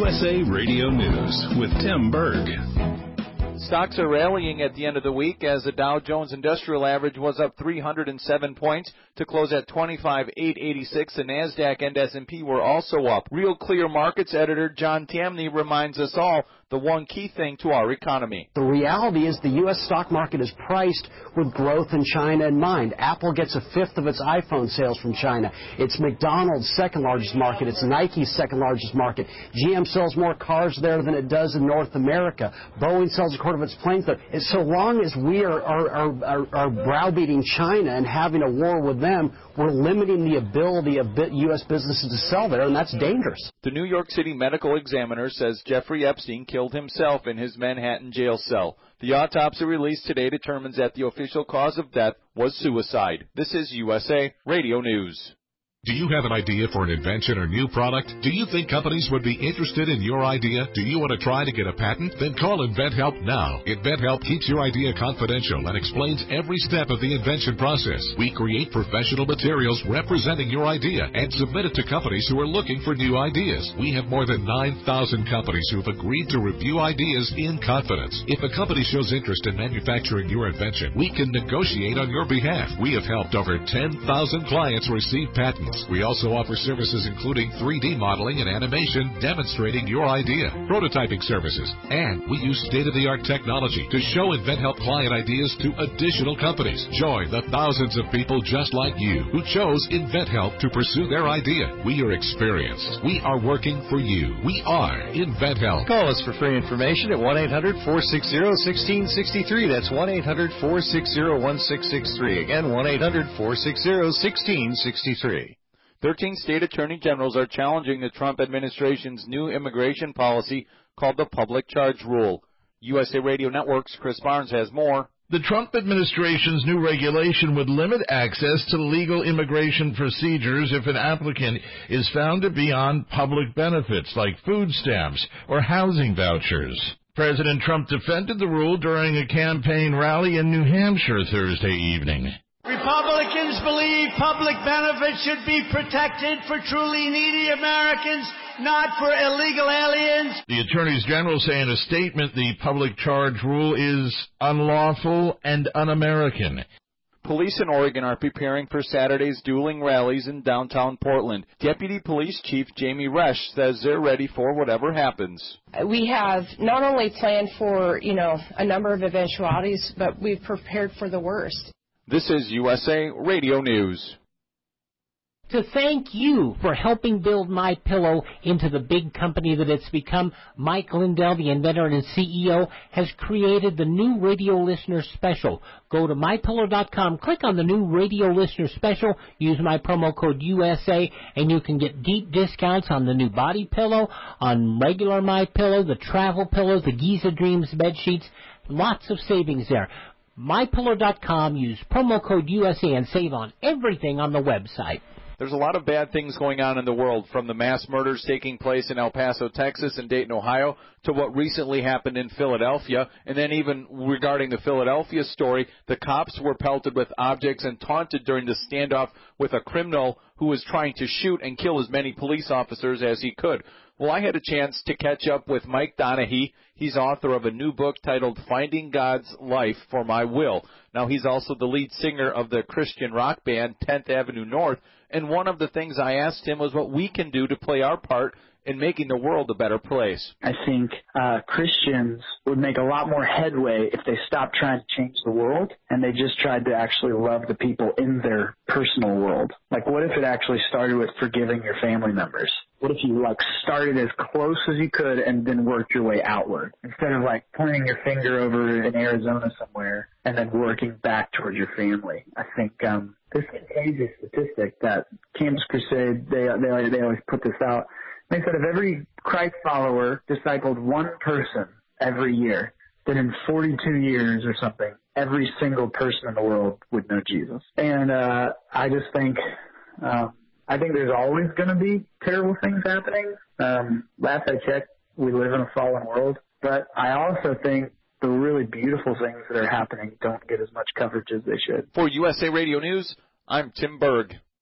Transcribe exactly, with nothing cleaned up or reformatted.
U S A Radio News with Tim Berg. Stocks are rallying at the end of the week as the Dow Jones Industrial Average was up three hundred seven points to close at twenty-five thousand eight hundred eighty-six. The NASDAQ and S and P were also up. Real Clear Markets editor John Tamny reminds us all the one key thing to our economy. The reality is the U S stock market is priced with growth in China in mind. Apple gets a fifth of its iPhone sales from China. It's McDonald's second largest market. It's Nike's second largest market. G M sells more cars there than it does in North America. Boeing sells a quarter of its planes there. And so long as we are, are, are, are, are browbeating China and having a war with them, we're limiting the ability of U S businesses to sell there, and that's dangerous. The New York City Medical Examiner says Jeffrey Epstein killed himself in his Manhattan jail cell. The autopsy released today determines that the official cause of death was suicide. This is U S A Radio News. Do you have an idea for an invention or new product? Do you think companies would be interested in your idea? Do you want to try to get a patent? Then call InventHelp now. InventHelp keeps your idea confidential and explains every step of the invention process. We create professional materials representing your idea and submit it to companies who are looking for new ideas. We have more than nine thousand companies who have agreed to review ideas in confidence. If a company shows interest in manufacturing your invention, we can negotiate on your behalf. We have helped over ten thousand clients receive patents. We also offer services including three D modeling and animation demonstrating your idea, prototyping services, and we use state-of-the-art technology to show InventHelp client ideas to additional companies. Join the thousands of people just like you who chose InventHelp to pursue their idea. We are experienced. We are working for you. We are InventHelp. Call us for free information at one eight hundred four six zero one six six three. That's one eight hundred four six zero one six six three. Again, one eight hundred four six zero one six six three. Thirteen state attorney generals are challenging the Trump administration's new immigration policy called the Public Charge Rule. U S A Radio Network's Chris Barnes has more. The Trump administration's new regulation would limit access to legal immigration procedures if an applicant is found to be on public benefits like food stamps or housing vouchers. President Trump defended the rule during a campaign rally in New Hampshire Thursday evening. Republicans believe public benefits should be protected for truly needy Americans, not for illegal aliens. The attorneys general say in a statement the public charge rule is unlawful and un-American. Police in Oregon are preparing for Saturday's dueling rallies in downtown Portland. Deputy Police Chief Jamie Resch says they're ready for whatever happens. We have not only planned for, you know, a number of eventualities, but we've prepared for the worst. This is U S A Radio News. To thank you for helping build MyPillow into the big company that it's become, Mike Lindell, the inventor and C E O, has created the new radio listener special. Go to my pillow dot com, click on the new radio listener special, use my promo code U S A, and you can get deep discounts on the new body pillow, on regular MyPillow, the travel pillow, the Giza Dreams bed sheets. Lots of savings there. my pillow dot com, use promo code U S A and save on everything on the website. There's a lot of bad things going on in the world, from the mass murders taking place in El Paso, Texas, and Dayton, Ohio, to what recently happened in Philadelphia. And then even regarding the Philadelphia story, the cops were pelted with objects and taunted during the standoff with a criminal who was trying to shoot and kill as many police officers as he could. Well, I had a chance to catch up with Mike Donahue. He's author of a new book titled Finding God's Life for My Will. Now, he's also the lead singer of the Christian rock band tenth Avenue North, and one of the things I asked him was what we can do to play our part in making the world a better place. I think uh, Christians would make a lot more headway if they stopped trying to change the world and they just tried to actually love the people in their personal world. Like, what if it actually started with forgiving your family members? What if you, like, started as close as you could and then worked your way outward instead of, like, pointing your finger over in Arizona somewhere and then working back towards your family? I think um, there's a crazy statistic that Campus Crusade, they, they, they always put this out. They said if every Christ follower discipled one person every year, then in forty-two years or something, every single person in the world would know Jesus. And uh, I just think, uh, I think there's always going to be terrible things happening. Um, last I checked, we live in a fallen world. But I also think the really beautiful things that are happening don't get as much coverage as they should. For U S A Radio News, I'm Tim Berg.